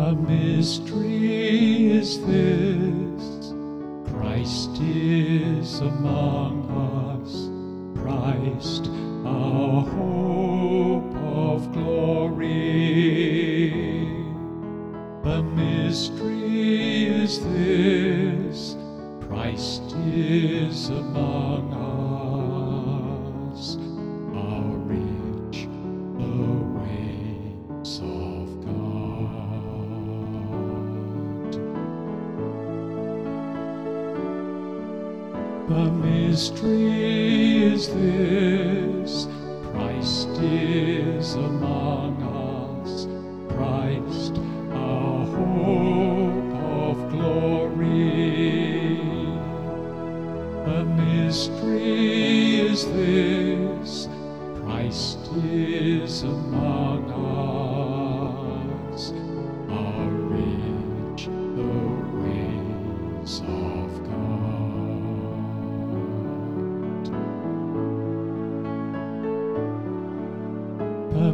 The mystery is this: Christ is among us, Christ our hope of glory. The mystery is this: Christ is among us, our rich the ways of God. The mystery is this: Christ is among us, Christ our hope of glory. The mystery is this: Christ is among us, our rich the ways of God. The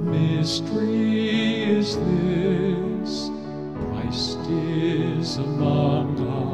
mystery is this: Christ is among us,